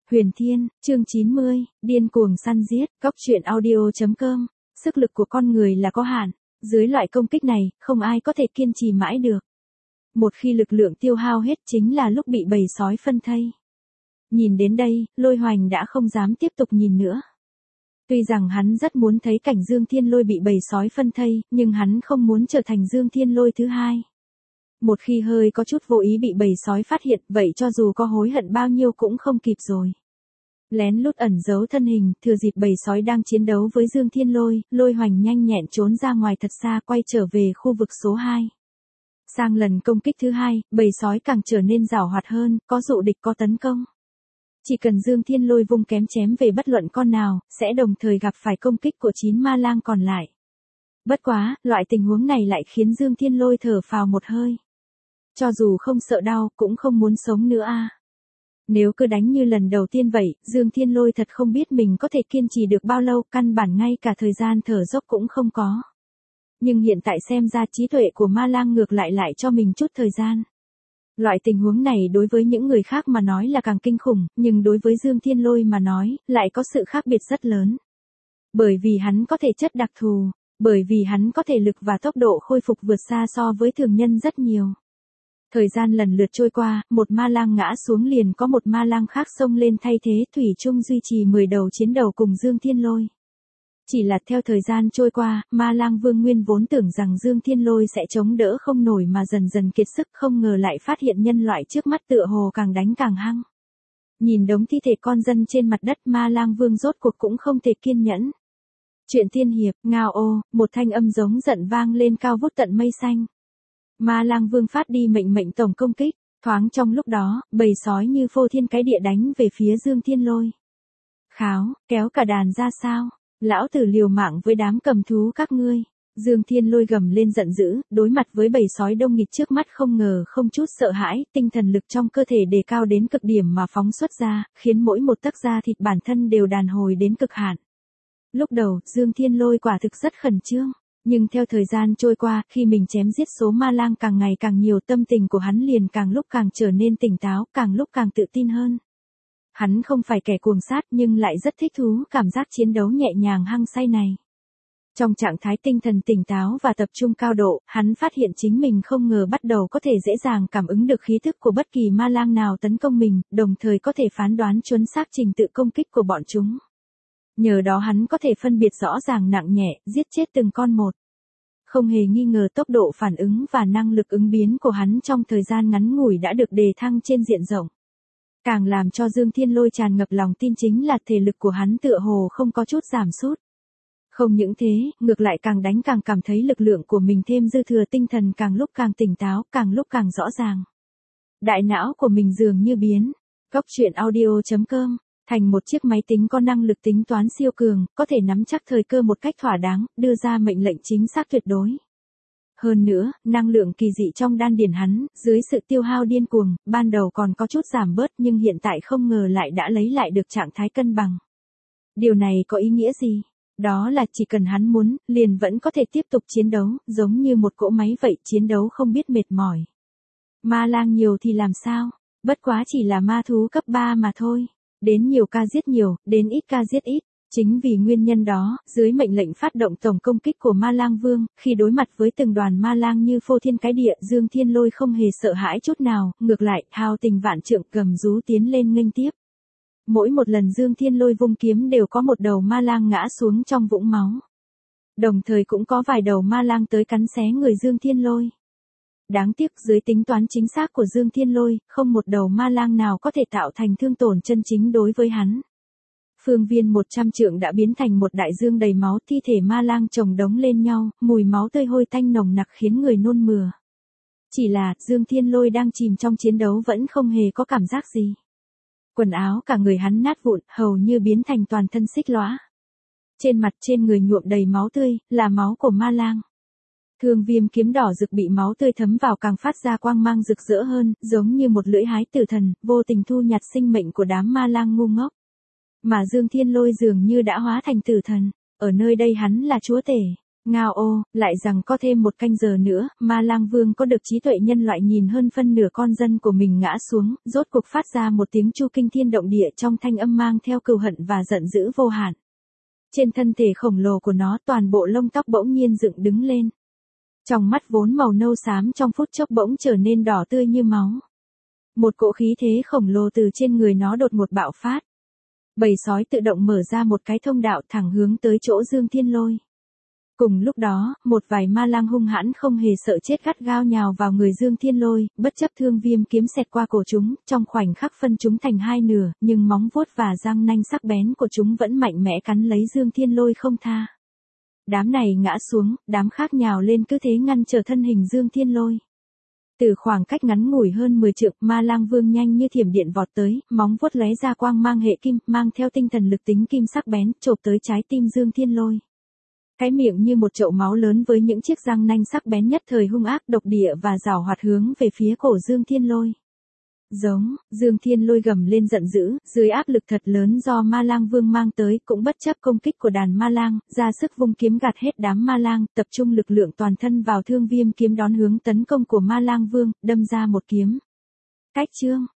Huyền Thiên, chương 90, điên cuồng săn giết, Cóc truyện audio.com, sức lực của con người là có hạn, dưới loại công kích này, không ai có thể kiên trì mãi được. Một khi lực lượng tiêu hao hết chính là lúc bị bầy sói phân thây. Nhìn đến đây, Lôi Hoành đã không dám tiếp tục nhìn nữa. Tuy rằng hắn rất muốn thấy cảnh Dương Thiên Lôi bị bầy sói phân thây, nhưng hắn không muốn trở thành Dương Thiên Lôi thứ hai. Một khi hơi có chút vô ý bị bầy sói phát hiện, vậy cho dù có hối hận bao nhiêu cũng không kịp rồi. Lén lút ẩn giấu thân hình, thừa dịp bầy sói đang chiến đấu với Dương Thiên Lôi, Lôi Hoành nhanh nhẹn trốn ra ngoài thật xa, quay trở về khu vực số 2. Sang lần công kích thứ hai, bầy sói càng trở nên giảo hoạt hơn, có dụ địch có tấn công. Chỉ cần Dương Thiên Lôi vung kém chém về bất luận con nào, sẽ đồng thời gặp phải công kích của 9 ma lang còn lại. Bất quá, loại tình huống này lại khiến Dương Thiên Lôi thở phào một hơi. Cho dù không sợ đau, cũng không muốn sống nữa a. Nếu cứ đánh như lần đầu tiên vậy, Dương Thiên Lôi thật không biết mình có thể kiên trì được bao lâu, căn bản ngay cả thời gian thở dốc cũng không có. Nhưng hiện tại xem ra trí tuệ của ma lang ngược lại cho mình chút thời gian. Loại tình huống này đối với những người khác mà nói là càng kinh khủng, nhưng đối với Dương Thiên Lôi mà nói, lại có sự khác biệt rất lớn. Bởi vì hắn có thể chất đặc thù, bởi vì hắn có thể lực và tốc độ khôi phục vượt xa so với thường nhân rất nhiều. Thời gian lần lượt trôi qua, một ma lang ngã xuống liền có một ma lang khác xông lên thay thế, thủy chung duy trì 10 đầu chiến đầu cùng Dương Thiên Lôi. Chỉ là theo thời gian trôi qua, ma lang vương nguyên vốn tưởng rằng Dương Thiên Lôi sẽ chống đỡ không nổi mà dần dần kiệt sức, không ngờ lại phát hiện nhân loại trước mắt tựa hồ càng đánh càng hăng. Nhìn đống thi thể con dân trên mặt đất, ma lang vương rốt cuộc cũng không thể kiên nhẫn. Chuyện tiên hiệp, ngao ô, một thanh âm giống giận vang lên cao vút tận mây xanh. Ma lang vương phát đi mệnh tổng công kích, thoáng trong lúc đó, bầy sói như phô thiên cái địa đánh về phía Dương Thiên Lôi. Kháo, kéo cả đàn ra sao? Lão tử liều mạng với đám cầm thú các ngươi. Dương Thiên Lôi gầm lên giận dữ, đối mặt với bầy sói đông nghịt trước mắt không ngờ không chút sợ hãi, tinh thần lực trong cơ thể đề cao đến cực điểm mà phóng xuất ra, khiến mỗi một tấc da thịt bản thân đều đàn hồi đến cực hạn. Lúc đầu, Dương Thiên Lôi quả thực rất khẩn trương, nhưng theo thời gian trôi qua, khi mình chém giết số ma lang càng ngày càng nhiều, tâm tình của hắn liền càng lúc càng trở nên tỉnh táo, càng lúc càng tự tin hơn. Hắn không phải kẻ cuồng sát nhưng lại rất thích thú cảm giác chiến đấu nhẹ nhàng hăng say này. Trong trạng thái tinh thần tỉnh táo và tập trung cao độ, hắn phát hiện chính mình không ngờ bắt đầu có thể dễ dàng cảm ứng được khí thức của bất kỳ ma lang nào tấn công mình, đồng thời có thể phán đoán chuẩn xác trình tự công kích của bọn chúng. Nhờ đó hắn có thể phân biệt rõ ràng nặng nhẹ, giết chết từng con một. Không hề nghi ngờ tốc độ phản ứng và năng lực ứng biến của hắn trong thời gian ngắn ngủi đã được đề thăng trên diện rộng. Càng làm cho Dương Thiên Lôi tràn ngập lòng tin chính là thể lực của hắn tựa hồ không có chút giảm sút. Không những thế, ngược lại càng đánh càng cảm thấy lực lượng của mình thêm dư thừa, tinh thần càng lúc càng tỉnh táo, càng lúc càng rõ ràng. Đại não của mình dường như biến, Cóc truyện audio.com, thành một chiếc máy tính có năng lực tính toán siêu cường, có thể nắm chắc thời cơ một cách thỏa đáng, đưa ra mệnh lệnh chính xác tuyệt đối. Hơn nữa, năng lượng kỳ dị trong đan điền hắn, dưới sự tiêu hao điên cuồng, ban đầu còn có chút giảm bớt nhưng hiện tại không ngờ lại đã lấy lại được trạng thái cân bằng. Điều này có ý nghĩa gì? Đó là chỉ cần hắn muốn, liền vẫn có thể tiếp tục chiến đấu, giống như một cỗ máy vậy, chiến đấu không biết mệt mỏi. Ma lang nhiều thì làm sao? Bất quá chỉ là ma thú cấp 3 mà thôi. Đến nhiều ca giết nhiều, đến ít ca giết ít. Chính vì nguyên nhân đó, dưới mệnh lệnh phát động tổng công kích của Ma Lang Vương, khi đối mặt với từng đoàn ma lang như phô thiên cái địa, Dương Thiên Lôi không hề sợ hãi chút nào, ngược lại, hào tình vạn trượng gầm rú tiến lên nghênh tiếp. Mỗi một lần Dương Thiên Lôi vung kiếm đều có một đầu ma lang ngã xuống trong vũng máu. Đồng thời cũng có vài đầu ma lang tới cắn xé người Dương Thiên Lôi. Đáng tiếc dưới tính toán chính xác của Dương Thiên Lôi, không một đầu ma lang nào có thể tạo thành thương tổn chân chính đối với hắn. Phương viên 100 trượng đã biến thành một đại dương đầy máu, thi thể ma lang chồng đống lên nhau, mùi máu tươi hôi tanh nồng nặc khiến người nôn mửa. Chỉ là, Dương Thiên Lôi đang chìm trong chiến đấu vẫn không hề có cảm giác gì. Quần áo cả người hắn nát vụn, hầu như biến thành toàn thân xích lõa. Trên mặt trên người nhuộm đầy máu tươi, là máu của ma lang. Thương viêm kiếm đỏ rực bị máu tươi thấm vào càng phát ra quang mang rực rỡ hơn, giống như một lưỡi hái tử thần, vô tình thu nhặt sinh mệnh của đám ma lang ngu ngốc. Mà Dương Thiên Lôi dường như đã hóa thành tử thần, ở nơi đây hắn là chúa tể. Ngao ô, lại rằng có thêm một canh giờ nữa, Ma Lang Vương có được trí tuệ nhân loại nhìn hơn phân nửa con dân của mình ngã xuống, rốt cuộc phát ra một tiếng chu kinh thiên động địa trong thanh âm mang theo cừu hận và giận dữ vô hạn. Trên thân thể khổng lồ của nó toàn bộ lông tóc bỗng nhiên dựng đứng lên. Trong mắt vốn màu nâu xám trong phút chốc bỗng trở nên đỏ tươi như máu. Một cỗ khí thế khổng lồ từ trên người nó đột ngột bạo phát. Bầy sói tự động mở ra một cái thông đạo thẳng hướng tới chỗ Dương Thiên Lôi. Cùng lúc đó, một vài ma lang hung hãn không hề sợ chết gắt gao nhào vào người Dương Thiên Lôi, bất chấp thương viêm kiếm xẹt qua cổ chúng, trong khoảnh khắc phân chúng thành hai nửa, nhưng móng vuốt và răng nanh sắc bén của chúng vẫn mạnh mẽ cắn lấy Dương Thiên Lôi không tha. Đám này ngã xuống, đám khác nhào lên cứ thế ngăn trở thân hình Dương Thiên Lôi. Từ khoảng cách ngắn ngủi hơn 10 trượng, Ma Lang Vương nhanh như thiểm điện vọt tới, móng vuốt lóe ra quang mang hệ kim, mang theo tinh thần lực tính kim sắc bén, chộp tới trái tim Dương Thiên Lôi. Cái miệng như một chậu máu lớn với những chiếc răng nanh sắc bén nhất thời hung ác độc địa và giảo hoạt hướng về phía cổ Dương Thiên Lôi. Giống, Dương Thiên Lôi gầm lên giận dữ, dưới áp lực thật lớn do Ma Lang Vương mang tới, cũng bất chấp công kích của đàn ma lang, ra sức vung kiếm gạt hết đám ma lang, tập trung lực lượng toàn thân vào thương viêm kiếm đón hướng tấn công của Ma Lang Vương, đâm ra một kiếm. Cách chương